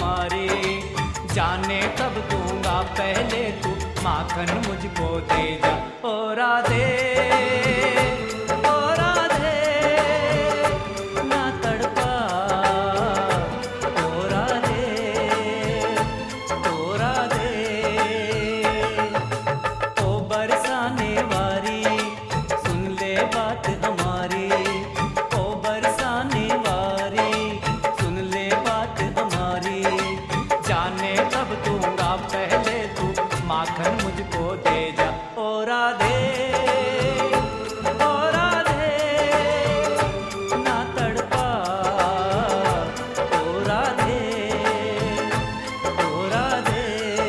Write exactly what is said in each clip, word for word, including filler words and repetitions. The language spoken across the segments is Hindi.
हमारी, जाने कब दूंगा पहले तू माखन मुझको दे जा। ओ राधे ओ राधे ना तड़पा, ओ राधे ओ राधे। ओ बरसाने वारी सुन ले बात हमारी, ओ बरसाने वारी सुन ले बात हमारी, जाने कब दूंगा पहले तू माखन मुझको दे जा। ओ राधे ओ राधे ना तड़पा, ओ राधे ओ राधे।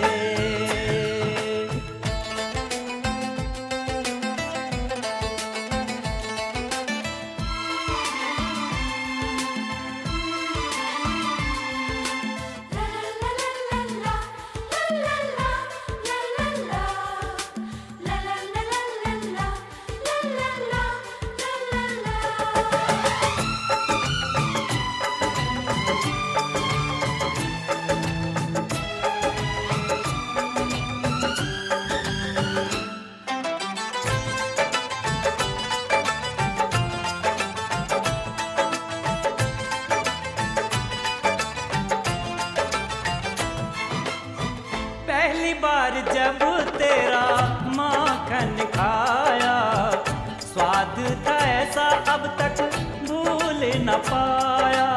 पहली बार जब तेरा माखन खाया, स्वाद था ऐसा अब तक भूल न पाया।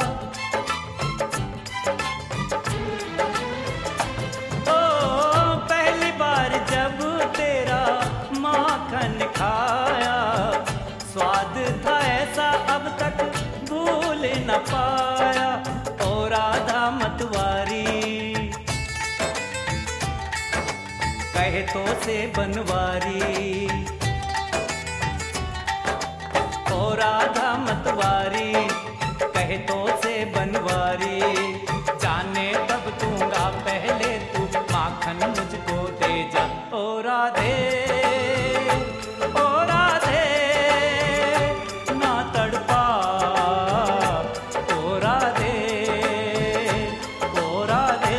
ओ पहली बार जब तेरा माखन खाया, स्वाद था ऐसा अब तक भूल न पाया। ओ राधा मतवारी कहे तो से बनवारी, ओ राधा मतवारी कहे तो से बनवारी, जाने तब दूंगा पहले तू माखन मुझको दे जा। ओ राधे ओ राधे ना तड़पा, ओ राधे ओ राधे।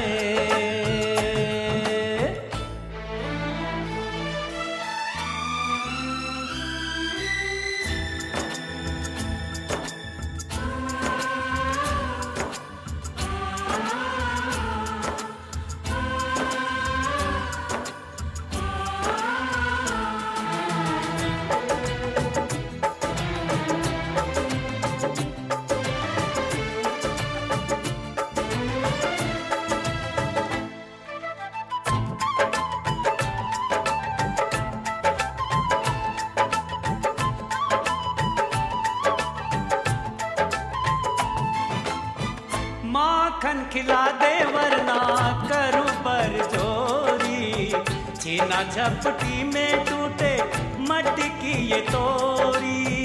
माखन खिला दे वरना करूं पर जोरी, छीना झपटी में टूटे मटकी ये तोरी।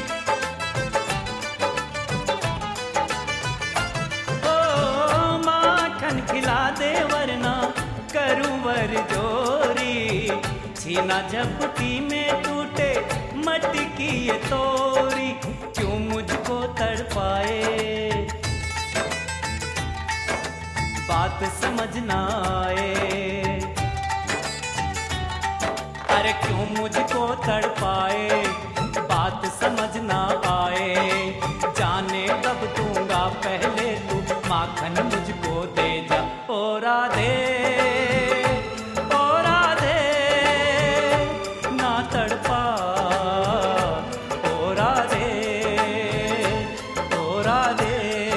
ओ माखन खिला दे वरना करूं पर जोरी, छीना झपटी में टूटे मटकी ये तोरी। क्यों मुझको तड़पाए बात समझ ना आए, अरे क्यों मुझको तड़पाए बात समझ ना आए, जाने कब दूंगा पहले तू माखन मुझको दे जा। ओ राधे ओ राधे ना तड़पा, ओ राधे ओ राधे।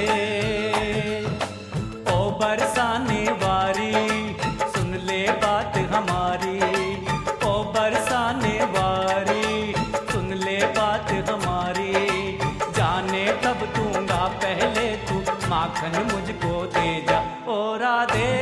ओ बरसाने वारी सुन ले बात हमारी, ओ बरसाने वारी सुन ले बात हमारी, जाने कब दूंगा पहले तू माखन मुझको दे जा। ओ राधे